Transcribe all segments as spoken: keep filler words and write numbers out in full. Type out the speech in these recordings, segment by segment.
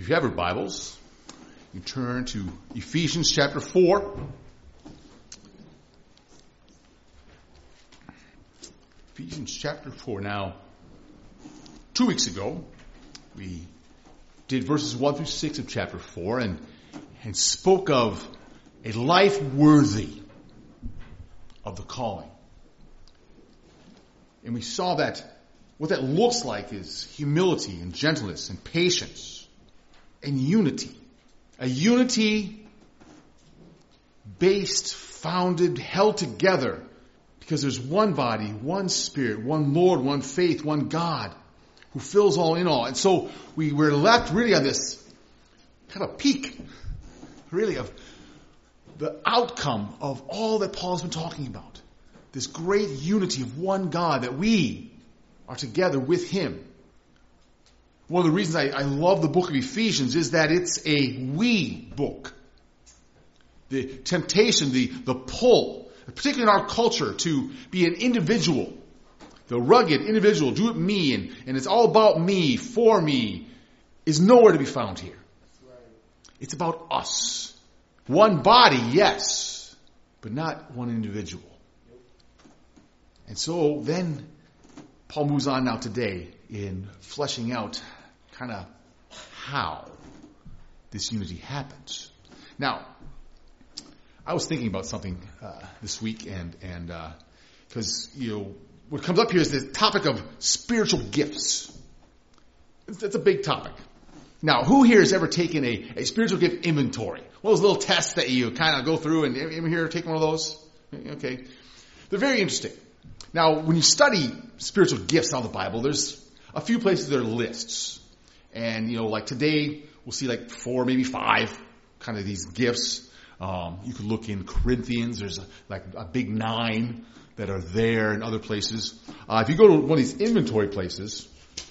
If you have your Bibles, you turn to Ephesians chapter four. Ephesians chapter four. Now, two weeks ago, we did verses one through six of chapter four and, and spoke of a life worthy of the calling. And we saw that what that looks like is humility and gentleness and patience and unity. A unity based, founded, held together because there's one body, one Spirit, one Lord, one faith, one God who fills all in all. And so we were left really on this kind of peak, really, of the outcome of all that Paul's been talking about. This great unity of one God, that we are together with Him. One of the reasons I, I love the book of Ephesians is that it's a we book. The temptation, the, the pull, particularly in our culture, to be an individual, the rugged individual, do it me, and, and it's all about me, for me, is nowhere to be found here. It's about us. One body, yes, but not one individual. And so then Paul moves on now today in fleshing out kind of how this unity happens. Now, I was thinking about something uh, this week, and and because uh, you know what comes up here is the topic of spiritual gifts. It's, it's a big topic. Now, who here has ever taken a, a spiritual gift inventory? One of those little tests that you kind of go through, and anyone here take one of those? Okay, they're very interesting. Now, when you study spiritual gifts out of the Bible, there's a few places there are lists. And, you know, like today, we'll see like four, maybe five kind of these gifts. Um, you could look in Corinthians. There's a, like a big nine that are there in other places. Uh, if you go to one of these inventory places,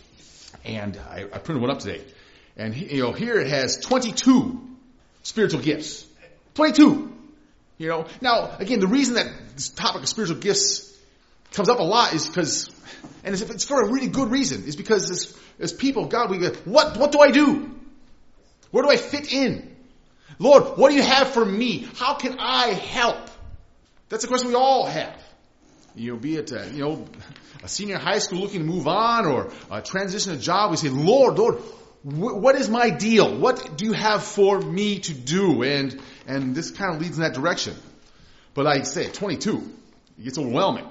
and I, I printed one up today, and, you know, here it has twenty-two spiritual gifts. twenty-two! You know, now, again, the reason that this topic of spiritual gifts comes up a lot is because, and it's, it's for a really good reason, is because as, as people of God, we go, what, what do I do? Where do I fit in? Lord, what do you have for me? How can I help? That's a question we all have. You know, be it, uh, you know, a senior high school looking to move on or uh, transition a job, we say, Lord, Lord, wh- what is my deal? What do you have for me to do? And, and this kind of leads in that direction. But like I say, twenty-two, it gets overwhelming.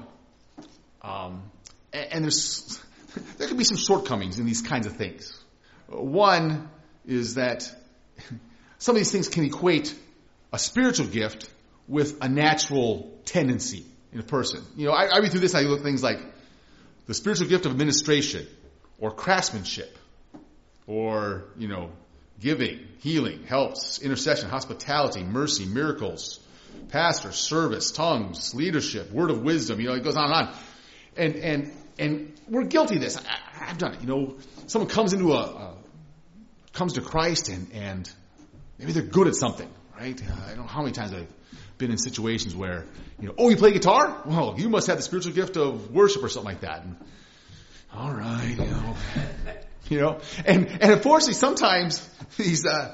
Um, and, and there's, there could be some shortcomings in these kinds of things. One is that some of these things can equate a spiritual gift with a natural tendency in a person. You know, I, I read through this and I look at things like the spiritual gift of administration or craftsmanship or, you know, giving, healing, helps, intercession, hospitality, mercy, miracles, pastor, service, tongues, leadership, word of wisdom. You know, it goes on and on. And and and we're guilty of this. I, I've done it. You know, someone comes into a, a comes to Christ and and maybe they're good at something, right? Uh, I don't know how many times I've been in situations where, you know, oh, you play guitar? Well, you must have the spiritual gift of worship or something like that. And, all right, you know, you know, and and unfortunately, sometimes these uh,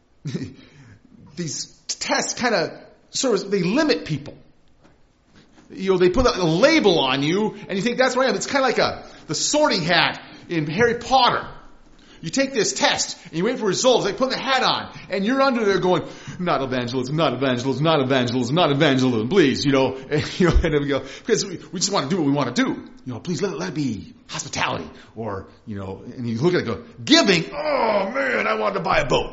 these tests kind of sort of they limit people. You know, they put a label on you, and you think that's right. It's kind of like a the sorting hat in Harry Potter. You take this test, and you wait for results. They put the hat on, and you're under there going, not evangelism, not evangelism, not evangelism, not evangelism, please, you know. And, you know, and then we go, because we, we just want to do what we want to do. You know, please let, let it be hospitality. Or, you know, and you look at it and go, giving, oh man, I wanted to buy a boat.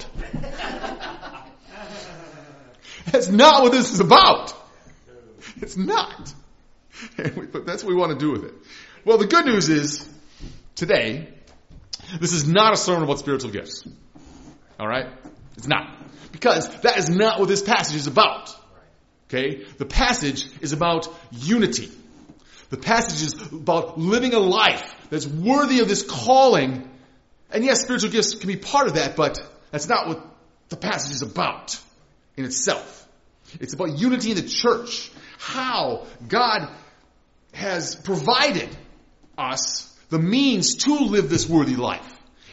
That's not what this is about. It's not. But that's what we want to do with it. Well, the good news is, today, this is not a sermon about spiritual gifts. All right? It's not. Because that is not what this passage is about. Okay? The passage is about unity. The passage is about living a life that's worthy of this calling. And yes, spiritual gifts can be part of that, but that's not what the passage is about in itself. It's about unity in the church. How God has provided us the means to live this worthy life.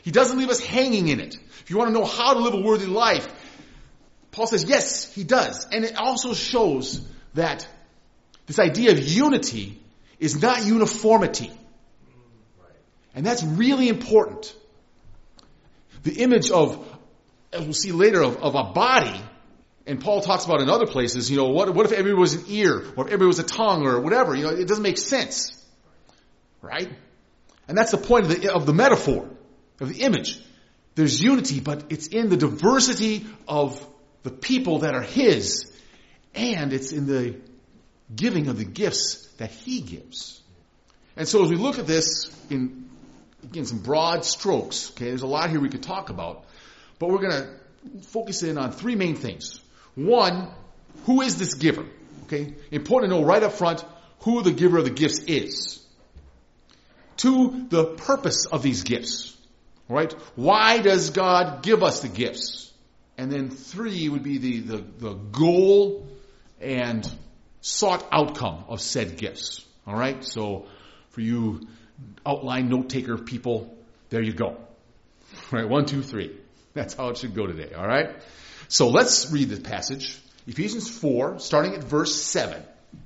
He doesn't leave us hanging in it. If you want to know how to live a worthy life, Paul says, yes, he does. And it also shows that this idea of unity is not uniformity. And that's really important. The image of, as we'll see later, of, of a body, and Paul talks about in other places, you know, what, what if everybody was an ear, or if everybody was a tongue, or whatever, you know, it doesn't make sense. Right? And that's the point of the, of the metaphor, of the image. There's unity, but it's in the diversity of the people that are his, and it's in the giving of the gifts that he gives. And so as we look at this in, again, some broad strokes, okay, there's a lot here we could talk about, but we're going to focus in on three main things. One, who is this giver? Okay, important to know right up front who the giver of the gifts is. Two, the purpose of these gifts. All right, why does God give us the gifts? And then three would be the, the, the goal and sought outcome of said gifts. All right, so for you outline note taker people, there you go. All right, one, two, three. That's how it should go today. All right, so let's read the passage, Ephesians four, starting at verse seven.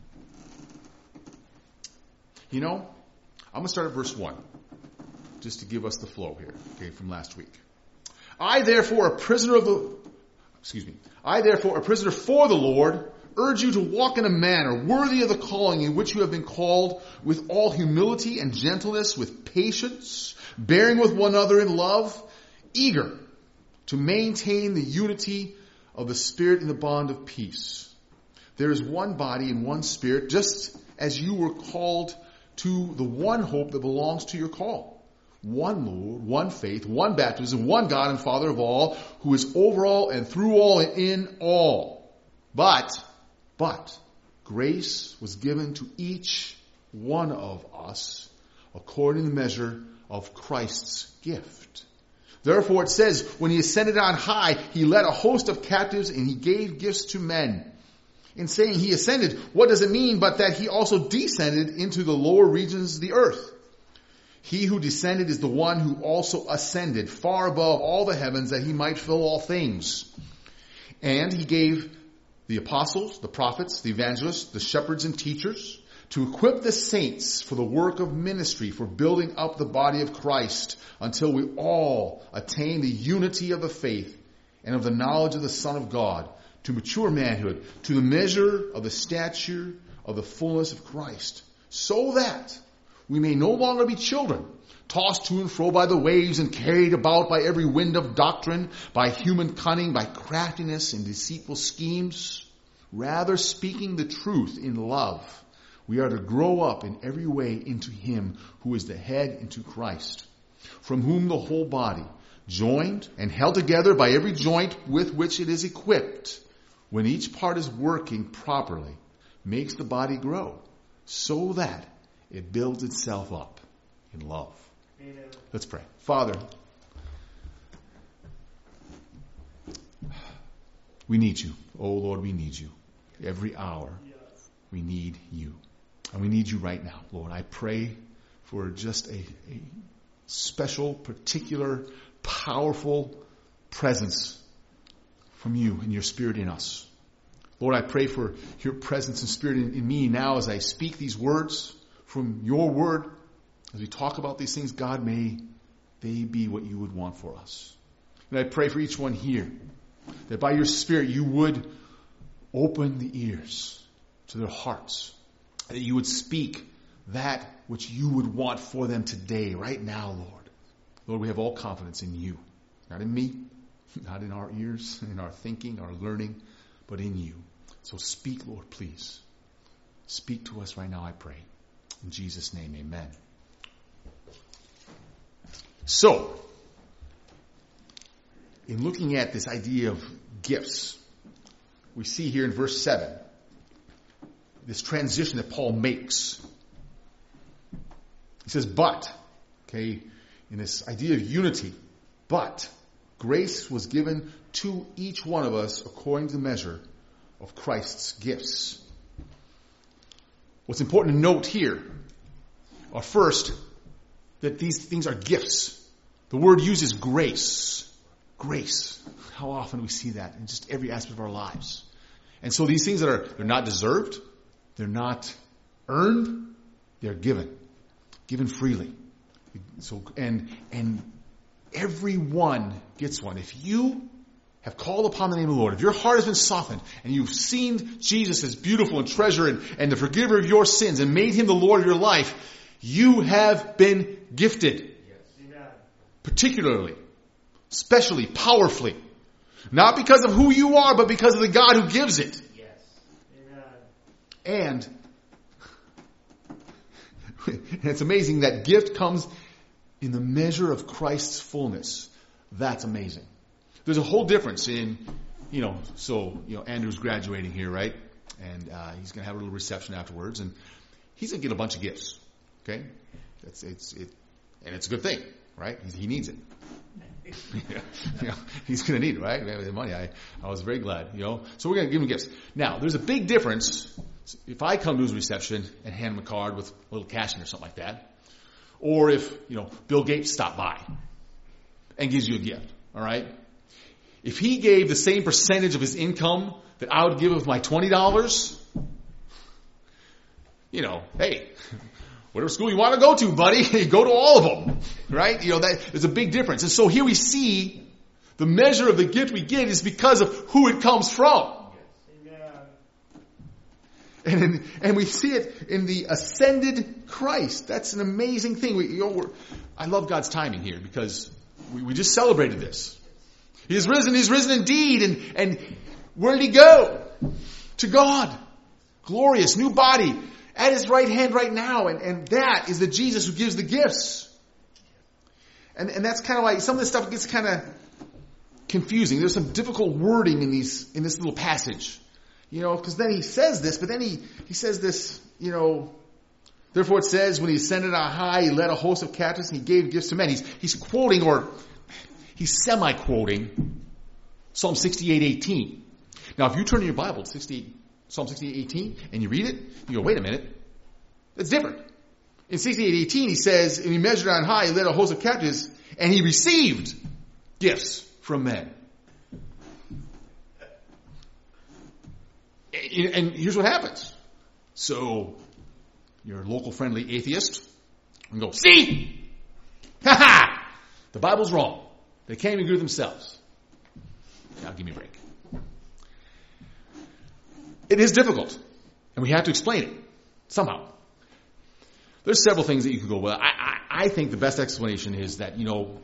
You know, I'm going to start at verse one, just to give us the flow here, okay, from last week. I therefore, a prisoner of the, excuse me, I therefore, a prisoner for the Lord, urge you to walk in a manner worthy of the calling in which you have been called, with all humility and gentleness, with patience, bearing with one another in love, eager to maintain the unity of the Spirit in the bond of peace. There is one body and one Spirit, just as you were called to the one hope that belongs to your call. One Lord, one faith, one baptism, one God and Father of all, who is over all and through all and in all. But, but, grace was given to each one of us according to the measure of Christ's gift. Therefore it says, when he ascended on high, he led a host of captives and he gave gifts to men. In saying he ascended, what does it mean but that he also descended into the lower regions of the earth? He who descended is the one who also ascended far above all the heavens that he might fill all things. And he gave the apostles, the prophets, the evangelists, the shepherds and teachers to equip the saints for the work of ministry, for building up the body of Christ until we all attain the unity of the faith and of the knowledge of the Son of God, to mature manhood, to the measure of the stature of the fullness of Christ, so that we may no longer be children, tossed to and fro by the waves and carried about by every wind of doctrine, by human cunning, by craftiness and deceitful schemes. Rather, speaking the truth in love, we are to grow up in every way into him who is the head, into Christ, from whom the whole body, joined and held together by every joint with which it is equipped, when each part is working properly, makes the body grow, so that it builds itself up in love. Amen. Let's pray. Father, we need you. Oh Lord, we need you. Every hour we need you. And we need you right now, Lord. I pray for just a, a special, particular, powerful presence from you and your Spirit in us. Lord, I pray for your presence and Spirit in, in me now as I speak these words from your word. As we talk about these things, God, may they be what you would want for us. And I pray for each one here, that by your Spirit you would open the ears to their hearts, that you would speak that which you would want for them today, right now, Lord. Lord, we have all confidence in you, not in me, not in our ears, in our thinking, our learning, but in you. So speak, Lord, please. Speak to us right now, I pray. In Jesus' name, amen. So, in looking at this idea of gifts, we see here in verse seven, this transition that Paul makes. He says, but, okay, in this idea of unity, but grace was given to each one of us according to the measure of Christ's gifts. What's important to note here are first that these things are gifts. The word uses grace. Grace. How often we see that in just every aspect of our lives. And so these things that are, they're not deserved, they're not earned, they're given. Given freely. So, and, and everyone gets one. If you have called upon the name of the Lord, if your heart has been softened, and you've seen Jesus as beautiful and treasure and, and the forgiver of your sins and made him the Lord of your life, you have been gifted. Yes. Particularly, especially, powerfully. Not because of who you are, but because of the God who gives it. Yes. And, and it's amazing that gift comes in the measure of Christ's fullness. That's amazing. There's a whole difference in, you know, so, you know, Andrew's graduating here, right? And uh, he's going to have a little reception afterwards, and he's going to get a bunch of gifts, okay? It's, it's, it, and it's a good thing, right? He, he needs it. yeah, you know, he's going to need it, right? The money, I, I was very glad, you know. So we're going to give him gifts. Now, there's a big difference if I come to his reception and hand him a card with a little cash in or something like that, or if, you know, Bill Gates stopped by and gives you a gift, all right? If he gave the same percentage of his income that I would give of my twenty dollars, you know, hey, whatever school you want to go to, buddy, you go to all of them, right? You know, that, there's a big difference. And so here we see the measure of the gift we get is because of who it comes from. And, in, and we see it in the ascended Christ. That's an amazing thing. We, you know, we're, I love God's timing here because we, we just celebrated this. He is risen, he's risen indeed. And, and where did he go? To God. Glorious, new body at his right hand right now. And, and that is the Jesus who gives the gifts. And, and that's kind of like, some of this stuff gets kind of confusing. There's some difficult wording in these, in this little passage. You know, because then he says this, but then he, he says this, you know, therefore it says, when he ascended on high, he led a host of captives and he gave gifts to men. He's, he's quoting, or he's semi-quoting Psalm sixty-eight eighteen. Now, if you turn in your Bible to sixty-eight, Psalm sixty-eight eighteen and you read it, you go, wait a minute, that's different. In sixty-eight eighteen, he says, and he measured on high, he led a host of captives, and he received gifts from men. And here's what happens. So, your local friendly atheist and go, see? Ha ha! The Bible's wrong. They can't even agree with themselves. Now give me a break. It is difficult. And we have to explain it. Somehow. There's several things that you could go, well, I, I, I think the best explanation is that, you know,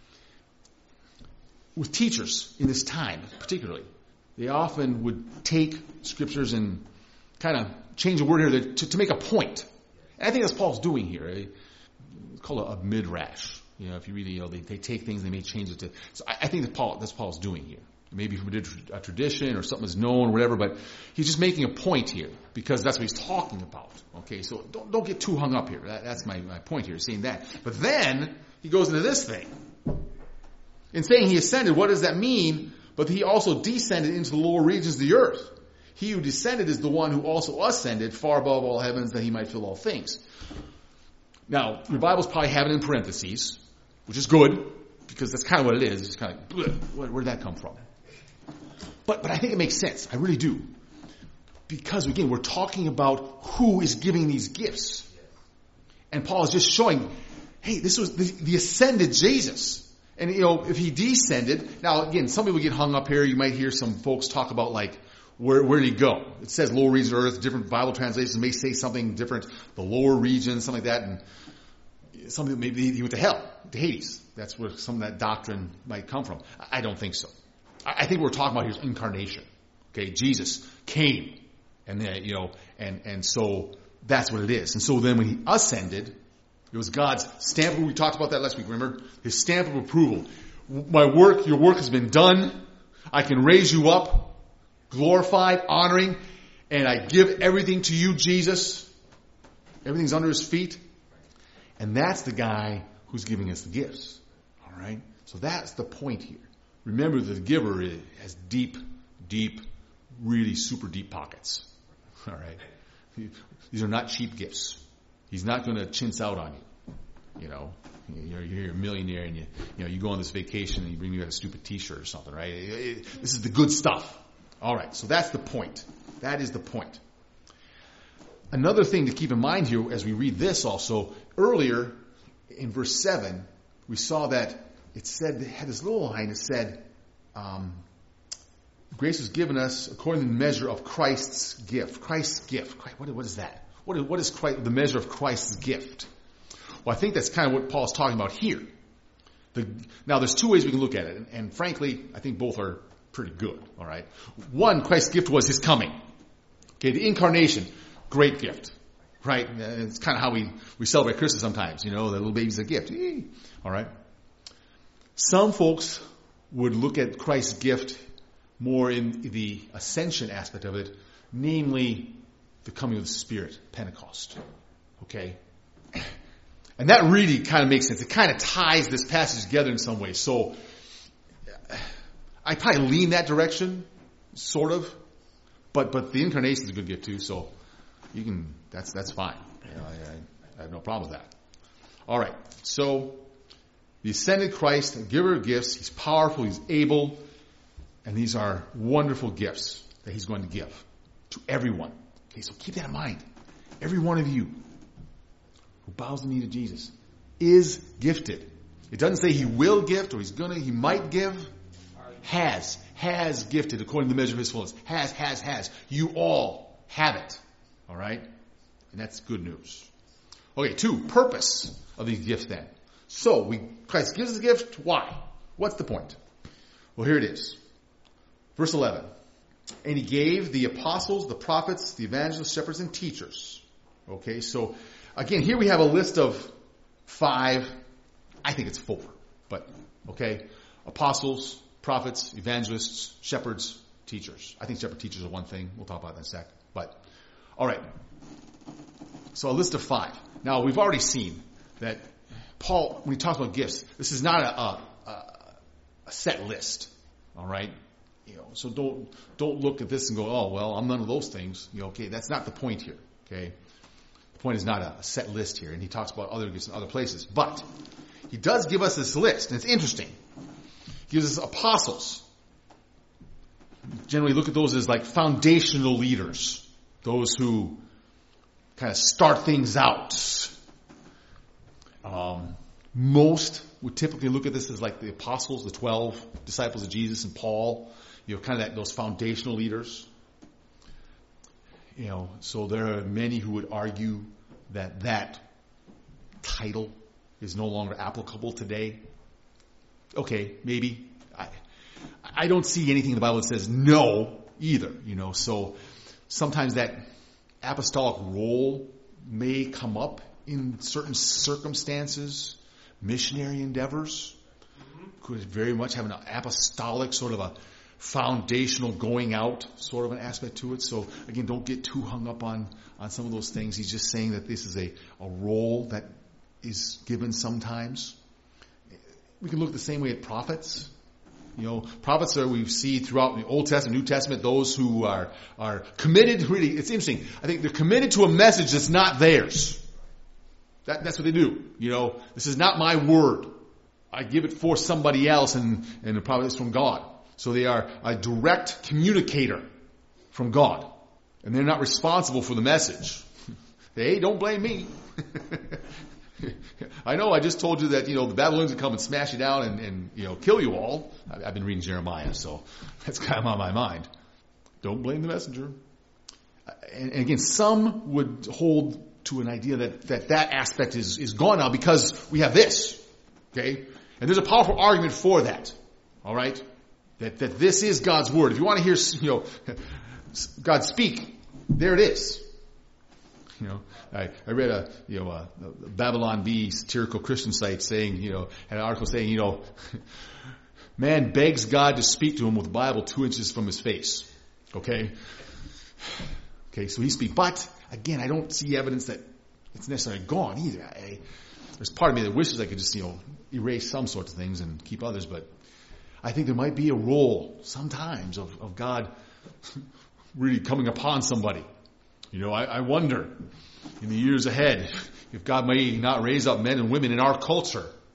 with teachers in this time, particularly, they often would take scriptures and kind of change a word here to, to make a point. And I think that's Paul's doing here. It's called a, a midrash. You know, if you read it, you know, they, they take things and they may change it to. So I, I think that Paul, that's Paul's doing here. Maybe from a tradition or something that's known or whatever, but he's just making a point here because that's what he's talking about. Okay, so don't don't get too hung up here. That, that's my, my point here, saying that. But then he goes into this thing. In saying he ascended, what does that mean? But he also descended into the lower regions of the earth. He who descended is the one who also ascended far above all heavens that he might fill all things. Now, your Bibles probably have it in parentheses, which is good, because that's kind of what it is. It's kind of like, where, where did that come from? But, but I think it makes sense. I really do. Because, again, we're talking about who is giving these gifts. And Paul is just showing, hey, this was the, the ascended Jesus. And, you know, if he descended, now, again, some people get hung up here. You might hear some folks talk about, like, where, where did he go? It says lower regions of earth. Different Bible translations may say something different. The lower region, something like that. And something, maybe he went to hell, to Hades. That's where some of that doctrine might come from. I don't think so. I think what we're talking about here is incarnation. Okay, Jesus came. And then, you know, and, and so that's what it is. And so then when he ascended, it was God's stamp. We talked about that last week, remember? His stamp of approval. My work, your work has been done. I can raise you up, glorified, honoring, and I give everything to you, Jesus. Everything's under his feet. And that's the guy who's giving us the gifts. All right? So that's the point here. Remember, the giver has deep, deep, really super deep pockets. All right? These are not cheap gifts. He's not going to chintz out on you. You know, You're, you're a millionaire and you, you know, you go on this vacation and you bring me a stupid t-shirt or something, right? It, it, this is the good stuff. All right, so that's the point. That is the point. Another thing to keep in mind here as we read this also, earlier in verse seven, we saw that it said, it had this little line, it said, um, grace was given us according to the measure of Christ's gift. Christ's gift. What, what is that? What is, what is Christ, the measure of Christ's gift? Well, I think that's kind of what Paul's talking about here. The, now, there's two ways we can look at it, and, and frankly, I think both are pretty good, all right? One, Christ's gift was his coming. Okay, the incarnation, great gift, right? It's kind of how we, we celebrate Christmas sometimes, you know, the little baby's a gift. Eee. All right? Some folks would look at Christ's gift more in the ascension aspect of it, namely the coming of the Spirit, Pentecost. Okay? And that really kind of makes sense. It kind of ties this passage together in some ways. So I probably lean that direction, sort of. But but the incarnation is a good gift too, so you can that's that's fine. You know, I, I, I have no problem with that. All right. So the ascended Christ, the giver of gifts, he's powerful, he's able, and these are wonderful gifts that he's going to give to everyone. Okay, so keep that in mind. Every one of you who bows the knee to Jesus is gifted. It doesn't say he will gift or he's gonna, he might give. Has, has gifted according to the measure of his fullness. Has, has, has. You all have it. All right? And that's good news. Okay, two, purpose of these gifts then. So, we Christ gives us a gift. Why? What's the point? Well, here it is. Verse eleven. And he gave the apostles, the prophets, the evangelists, shepherds, and teachers. Okay, so again, here we have a list of five. I think it's four. But, okay, apostles, prophets, evangelists, shepherds, teachers. I think shepherd teachers are one thing. We'll talk about that in a sec. But, all right. So a list of five. Now, we've already seen that Paul, when he talks about gifts, this is not a, a, a set list. All right? You know, so don't don't look at this and go, oh, well, I'm none of those things. You know, okay, that's not the point here. Okay? The point is not a, a set list here. And he talks about other gifts in other places. But he does give us this list, and it's interesting. He gives us apostles. Generally look at those as like foundational leaders. Those who kind of start things out. Um, most would typically look at this as like the apostles, the twelve disciples of Jesus and Paul. You know, kind of that, those foundational leaders. You know, so there are many who would argue that that title is no longer applicable today. Okay, maybe. I, I don't see anything in the Bible that says no either, you know. So sometimes that apostolic role may come up in certain circumstances. Missionary endeavors could very much have an apostolic sort of a foundational going out sort of an aspect to it. So again, don't get too hung up on, on some of those things. He's just saying that this is a, a role that is given sometimes. We can look the same way at prophets. You know, prophets are, we see throughout the Old Testament, New Testament, those who are, are committed, really, it's interesting. I think they're committed to a message that's not theirs. That, that's what they do. You know, this is not my word. I give it for somebody else, and, and the prophet is from God. So they are a direct communicator from God. And they're not responsible for the message. Hey, don't blame me. I know I just told you that, you know, the Babylonians would come and smash you down and, and you know, kill you all. I've been reading Jeremiah, so that's kind of on my mind. Don't blame the messenger. And, and again, some would hold to an idea that that, that aspect is, is gone now because we have this. Okay? And there's a powerful argument for that. All right? That, that this is God's word. If you want to hear, you know, God speak, there it is. You know, I, I read a, you know, a, a Babylon Bee satirical Christian site saying, you know, had an article saying, you know, man begs God to speak to him with the Bible two inches from his face. Okay? Okay, so he speaks. But, again, I don't see evidence that it's necessarily gone either. I, there's part of me that wishes I could just, you know, erase some sorts of things and keep others, but I think there might be a role sometimes of, of God really coming upon somebody. You know, I, I wonder in the years ahead if God may not raise up men and women in our culture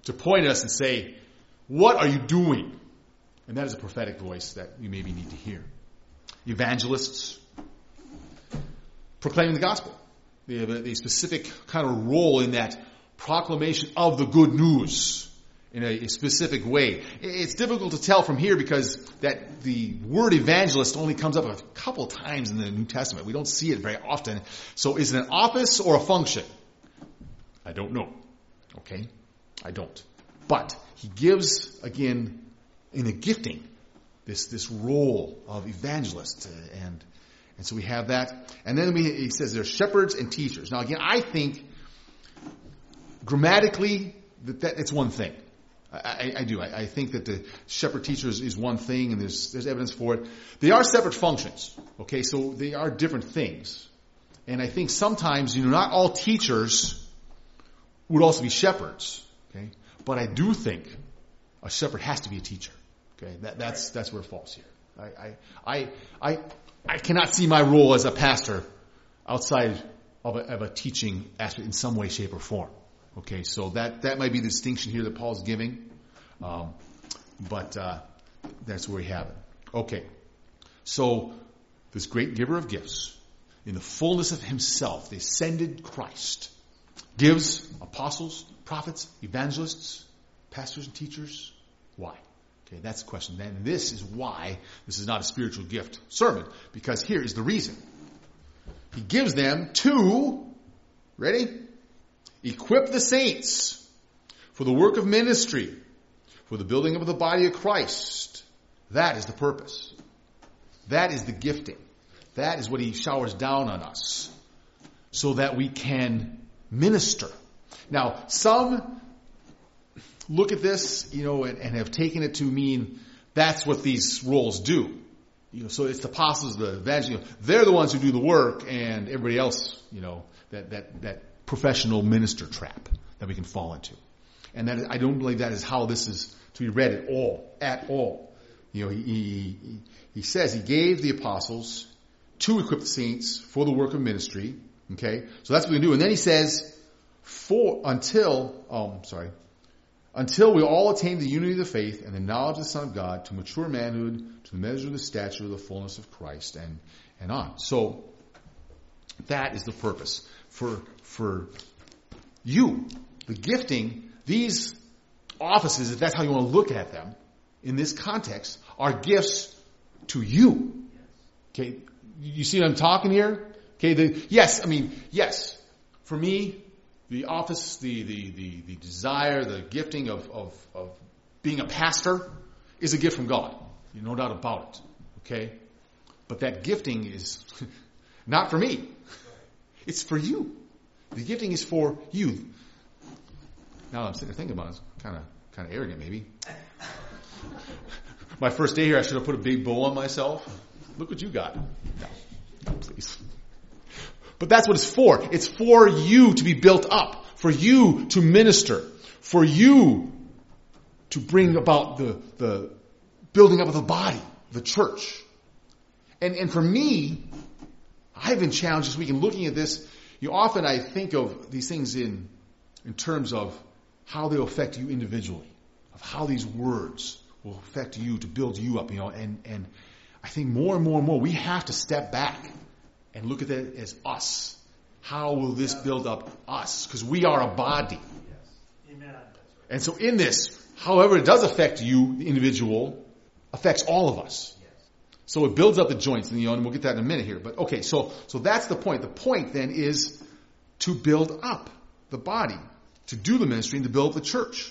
to point us and say, what are you doing? And that is a prophetic voice that you maybe need to hear. Evangelists proclaiming the gospel. They have a, a specific kind of role in that proclamation of the good news in a, a specific way. It's difficult to tell from here because that the word evangelist only comes up a couple times in the New Testament. We don't see it very often. So is it an office or a function? I don't know. Okay? I don't. But he gives, again, in a gifting, this this role of evangelist. And and so we have that. And then we, he says there's shepherds and teachers. Now again, I think grammatically that, that it's one thing. I, I, I do. I, I think that the shepherd teacher is, is one thing, and there's there's evidence for it. They are separate functions. Okay, so they are different things. And I think sometimes, you know, not all teachers would also be shepherds. Okay, but I do think a shepherd has to be a teacher. Okay, that, that's that's where it falls here. I I I I cannot see my role as a pastor outside of a, of a teaching aspect in some way, shape, or form. Okay, so that that might be the distinction here that Paul's giving, um, but uh, that's where we have it. Okay, so this great giver of gifts, in the fullness of himself, the ascended Christ, gives apostles, prophets, evangelists, pastors, and teachers. Why? Okay, that's the question. And this is why this is not a spiritual gift sermon, because here is the reason. He gives them to, ready? Equip the saints for the work of ministry, for the building of the body of Christ. That is the purpose. That is the gifting. That is what he showers down on us so that we can minister. Now, some look at this, you know, and, and have taken it to mean that's what these roles do. You know, so it's the apostles, the evangelists, you know, they're the ones who do the work, and everybody else, you know, that that that professional minister trap that we can fall into. And that is, I don't believe that is how this is to be read at all, at all. You know, he he, he says he gave the apostles to equip the saints for the work of ministry. Okay, so that's what we do. And then he says, for until, um, sorry. Until we all attain the unity of the faith and the knowledge of the Son of God, to mature manhood, to the measure of the stature of the fullness of Christ, and, and on. So, that is the purpose. For, for you, the gifting, these offices, if that's how you want to look at them, in this context, are gifts to you. Okay, you see what I'm talking here? Okay, the, yes, I mean, yes, for me, the office, the, the, the, the desire, the gifting of, of, of being a pastor is a gift from God. No doubt about it. Okay? But that gifting is not for me. It's for you. The gifting is for you. Now I'm sitting there thinking about it. It's kind of, kind of arrogant maybe. My first day here, I should have put a big bow on myself. Look what you got. No, no, please. But that's what it's for. It's for you to be built up, for you to minister, for you to bring about the, the building up of the body, the church. And, and for me, I've been challenged this week in looking at this. You know, often I think of these things in, in terms of how they affect you individually, of how these words will affect you to build you up, you know, and, and I think more and more and more we have to step back and look at that as us. How will this build up us? Because we are a body. Yes. Amen. And so in this, however it does affect you, the individual, affects all of us. Yes. So it builds up the joints, and, you know, and we'll get that in a minute here. But okay, so so that's the point. The point then is to build up the body, to do the ministry, and to build up the church.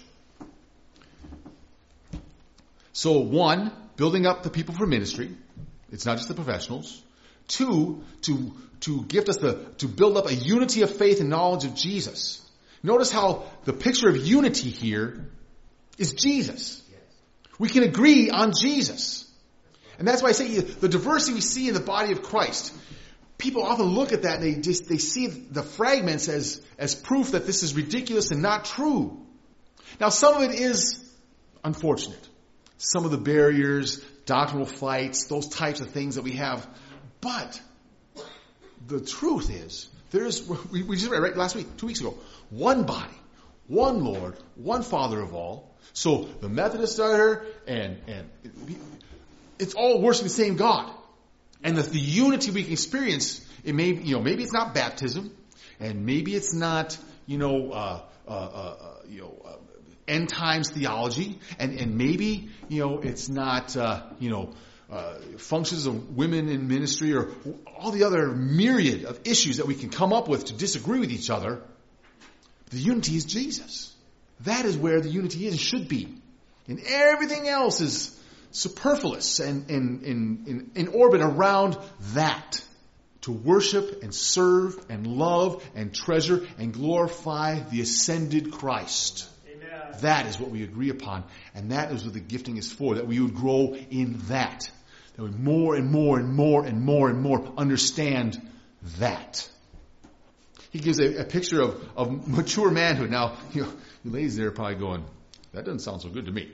So one, building up the people for ministry. It's not just the professionals. Two, to, to gift us the, to build up a unity of faith and knowledge of Jesus. Notice how the picture of unity here is Jesus. Yes. We can agree on Jesus. And that's why I say the diversity we see in the body of Christ. People often look at that and they just, they see the fragments as, as proof that this is ridiculous and not true. Now some of it is unfortunate. Some of the barriers, doctrinal fights, those types of things that we have. But the truth is, there's, we, we just read right last week, two weeks ago, one body, one Lord, one Father of all. So the Methodists are here, and, and it's all worshiping the same God. And the, the unity we can experience, it may, you know, maybe it's not baptism, and maybe it's not, you know, uh, uh, uh, you know, uh, end times theology, and, and maybe, you know, it's not, uh, you know, uh, functions of women in ministry or all the other myriad of issues that we can come up with to disagree with each other. The unity is Jesus. That is where the unity is and should be. And everything else is superfluous and in, in, in, in orbit around that. To worship and serve and love and treasure and glorify the ascended Christ. Amen. That is what we agree upon. And that is what the gifting is for. That we would grow in that. That we more and more and more and more and more understand that. He gives a, a picture of, of mature manhood. Now, you know, you ladies there are probably going, that doesn't sound so good to me.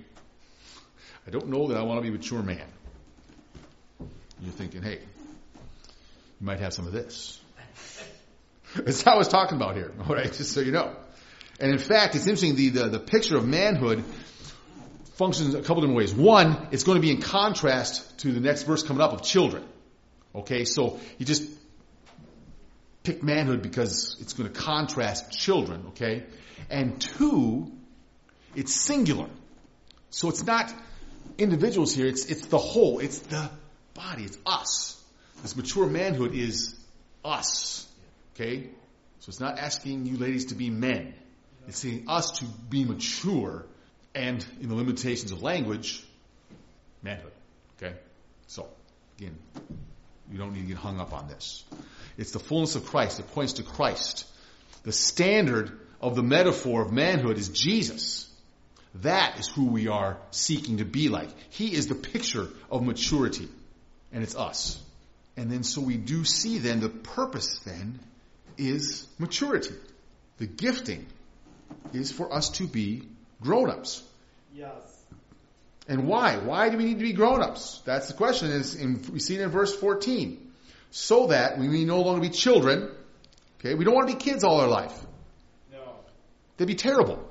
I don't know that I want to be a mature man. You're thinking, hey, you might have some of this. That's what I was talking about here, all right, just so you know. And in fact, it's interesting, the, the, the picture of manhood functions a couple different ways. One, it's going to be in contrast to the next verse coming up of children. Okay, so you just pick manhood because it's going to contrast children, okay? And two, it's singular. So it's not individuals here, it's it's the whole, it's the body, it's us. This mature manhood is us. Okay? So it's not asking you ladies to be men. It's saying us to be mature and, in the limitations of language, manhood. Okay? So, again, you don't need to get hung up on this. It's the fullness of Christ. It points to Christ. The standard of the metaphor of manhood is Jesus. That is who we are seeking to be like. He is the picture of maturity. And it's us. And then so we do see then the purpose then is maturity. The gifting is for us to be grown-ups. Yes. And why? Why do we need to be grown-ups? That's the question. Is in, we see it in verse fourteen. So that we may no longer be children. Okay, we don't want to be kids all our life. No. That'd be terrible.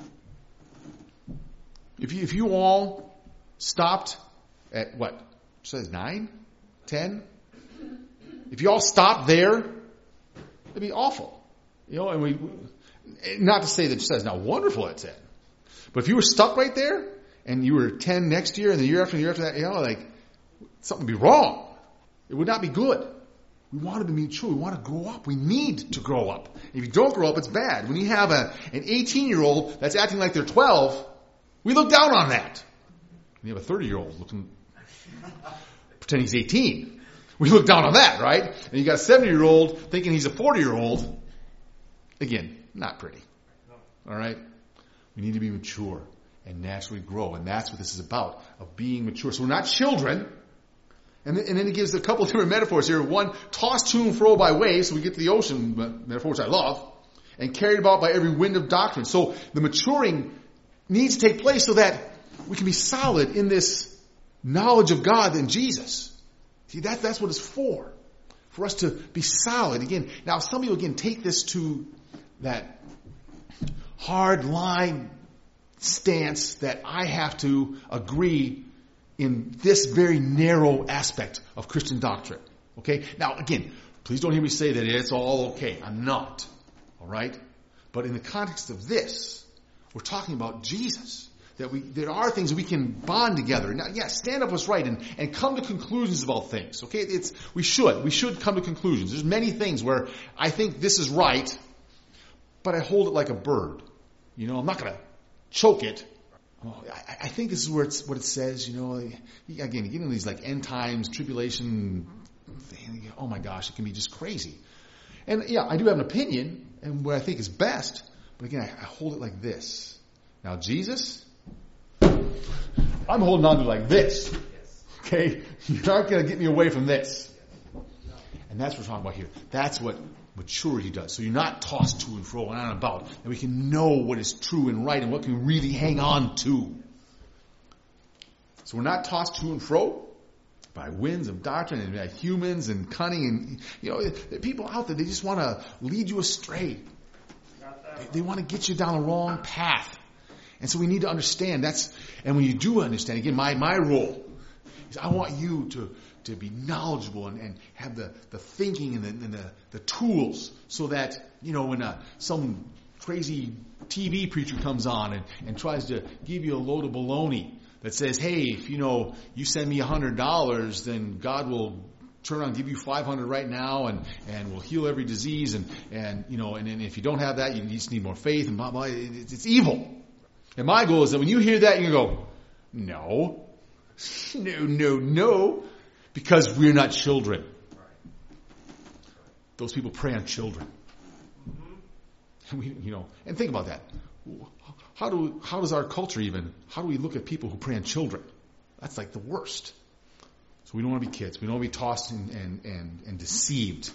If you, if you all stopped at what? It says nine? Ten? If you all stopped there, it'd be awful. You know, and we, not to say that it says not wonderful at ten. But if you were stuck right there, and you were ten next year, and the year after, the year after that, you know, like, something would be wrong. It would not be good. We want to be mature. We want to grow up. We need to grow up. If you don't grow up, it's bad. When you have a, an eighteen-year-old that's acting like they're twelve, we look down on that. When you have a thirty-year-old looking, pretending he's eighteen. We look down on that, right? And you got a seventy-year-old thinking he's a forty-year-old. Again, not pretty. All right? We need to be mature and naturally grow. And that's what this is about, of being mature. So we're not children. And then, and then he gives a couple of different metaphors here. One, tossed to and fro by waves. So we get to the ocean metaphor, which I love. And carried about by every wind of doctrine. So the maturing needs to take place so that we can be solid in this knowledge of God and Jesus. See, that, that's what it's for. For us to be solid. Again, now some people, again, take this to that hard line stance that I have to agree in this very narrow aspect of Christian doctrine. Okay? Now, again, please don't hear me say that it's all okay. I'm not. All right? But in the context of this, we're talking about Jesus. That we, there are things we can bond together. Now, yeah, stand up what's right and, and come to conclusions about things. Okay, it's we should we should come to conclusions. There's many things where I think this is right, but I hold it like a bird. You know, I'm not going to choke it. Oh, I, I think this is where it's what it says. You know, again, getting these like end times tribulation. Thing, oh my gosh, it can be just crazy. And yeah, I do have an opinion and what I think is best, but again, I, I hold it like this. Now, Jesus. I'm holding on to it like this. Okay? You're not going to get me away from this. And that's what we're talking about here. That's what maturity does. So you're not tossed to and fro and on and about. And we can know what is true and right and what can we really hang on to. So we're not tossed to and fro by winds of doctrine and by humans and cunning. And, you know, there are people out there, they just want to lead you astray. They, they want to get you down the wrong path. And so we need to understand that's, and when you do understand, again, my, my role is I want you to, to be knowledgeable and, and have the, the thinking and, the, and the, the tools so that, you know, when uh, some crazy T V preacher comes on and, and tries to give you a load of baloney that says, hey, if, you know, you send me one hundred dollars, then God will turn around and give you five hundred right now and, and we'll heal every disease. And, and you know, and, and if you don't have that, you just need more faith and blah, blah. It's, it's evil. And my goal is that when you hear that, you go, no, no, no, no, because we're not children. Those people prey on children. And we, you know, and think about that. How do how does our culture even, how do we look at people who prey on children? That's like the worst. So we don't want to be kids. We don't want to be tossed and, and, and, and deceived.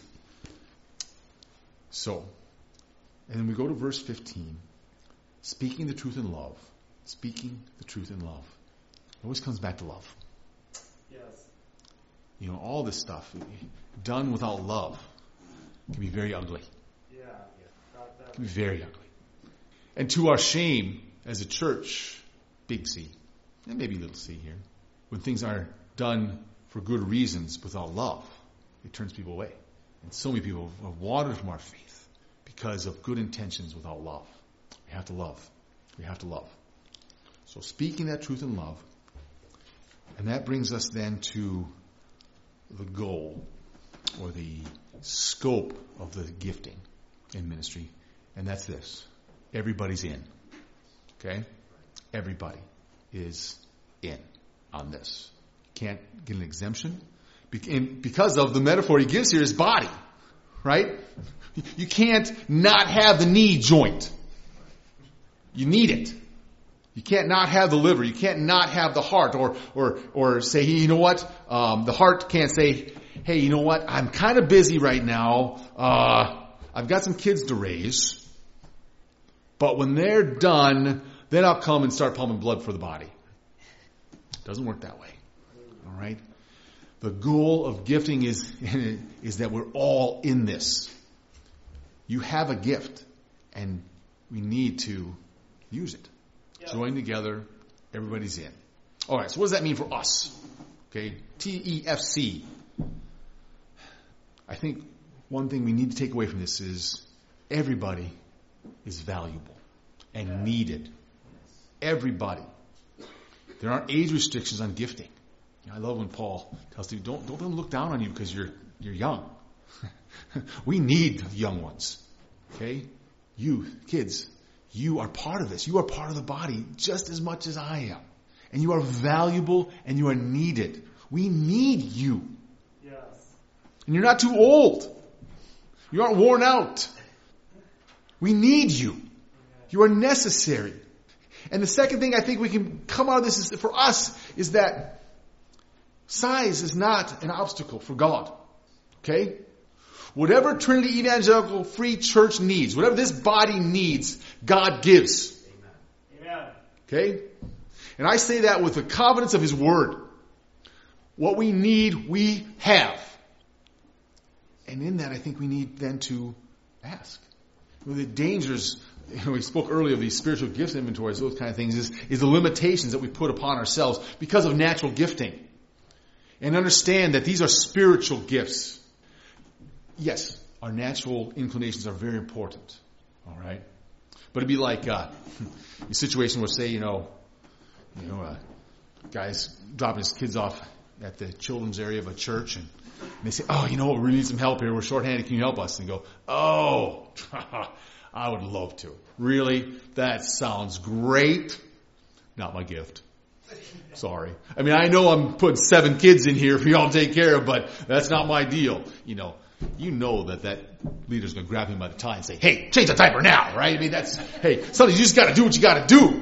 So, and then we go to verse fifteen. Speaking the truth in love. Speaking the truth in love. It always comes back to love. Yes. You know, all this stuff done without love can be very ugly. Yeah. It can be very ugly. And to our shame, as a church, big C, and maybe little c here, when things are done for good reasons without love, it turns people away. And so many people have wandered from our faith because of good intentions without love. We have to love. We have to love. So speaking that truth in love, and that brings us then to the goal or the scope of the gifting in ministry, and that's this. Everybody's in. Okay? Everybody is in on this. Can't get an exemption. Because of the metaphor he gives here is body. Right? You can't not have the knee joint. You need it. You can't not have the liver. You can't not have the heart. Or or or say, you know what? Um, the heart can't say, hey, you know what? I'm kind of busy right now. Uh, I've got some kids to raise. But when they're done, then I'll come and start pumping blood for the body. It doesn't work that way. All right? The goal of gifting is, is that we're all in this. You have a gift, and we need to use it. Yep. Join together. Everybody's in. All right, so what does that mean for us? Okay, T E F C. I think one thing we need to take away from this is everybody is valuable and yeah. needed. Everybody. There aren't age restrictions on gifting. You know, I love when Paul tells you, don't, don't let them look down on you because you're, you're young. We need young ones. Okay? Youth, kids, you are part of this. You are part of the body just as much as I am. And you are valuable and you are needed. We need you. Yes. And you're not too old. You aren't worn out. We need you. You are necessary. And the second thing I think we can come out of this is, for us, is that size is not an obstacle for God. Okay? Whatever Trinity Evangelical Free Church needs, whatever this body needs, God gives. Amen. Okay? And I say that with the confidence of His Word. What we need, we have. And in that, I think we need then to ask. Well, the dangers, you know, we spoke earlier of these spiritual gifts inventories, those kind of things, is, is the limitations that we put upon ourselves because of natural gifting. And understand that these are spiritual gifts. Yes, our natural inclinations are very important. All right? But it'd be like uh, a situation where, say, you know, you know, a guy's dropping his kids off at the children's area of a church, and, and they say, oh, you know what, we really need some help here. We're shorthanded. Can you help us? And they go, oh, I would love to. Really? That sounds great. Not my gift. Sorry. I mean, I know I'm putting seven kids in here for y'all to take care of, but that's not my deal. You know, you know that that leader's going to grab him by the tie and say, hey, change the diaper now, right? I mean, that's, hey, sometimes you just got to do what you got to do.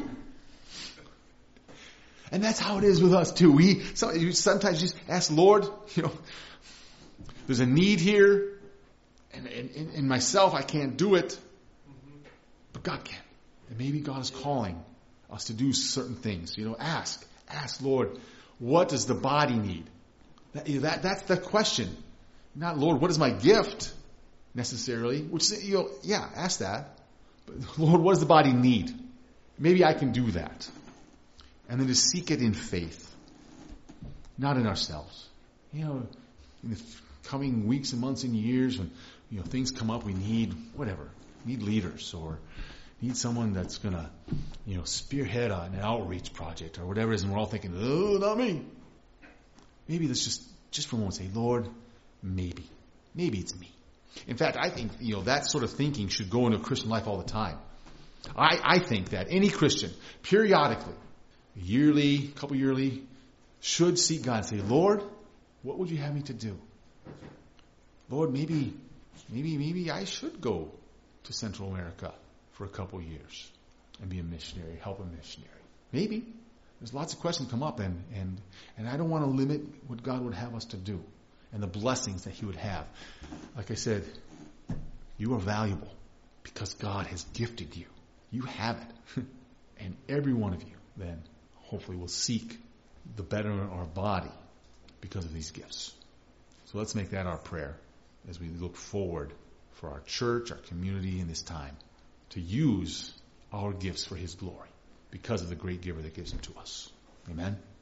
And that's how it is with us too. We sometimes just ask, Lord, you know, there's a need here, and in myself I can't do it, but God can. And maybe God is calling us to do certain things. You know, ask, ask, Lord, what does the body need? That, that that's the question. Not, Lord, what is my gift necessarily? Which, you know, yeah, ask that, But Lord, what does the body need? Maybe I can do that. And then to seek it in faith, not in ourselves. You know, in the coming weeks and months and years when, you know, things come up, we need whatever. We need leaders or need someone that's going to, you know, spearhead an outreach project or whatever it is, and we're all thinking, oh, not me. Maybe let's just, just for a moment say, Lord, maybe. Maybe it's me. In fact, I think, you know, that sort of thinking should go into a Christian life all the time. I, I think that any Christian, periodically, yearly, couple yearly, should seek God and say, Lord, what would you have me to do? Lord, maybe, maybe, maybe I should go to Central America for a couple years and be a missionary, help a missionary. Maybe. There's lots of questions come up, and, and, and I don't want to limit what God would have us to do and the blessings that He would have. Like I said, you are valuable because God has gifted you. You have it. And every one of you then hopefully will seek the betterment of our body because of these gifts. So let's make that our prayer as we look forward for our church, our community in this time, to use our gifts for His glory because of the great giver that gives them to us. Amen.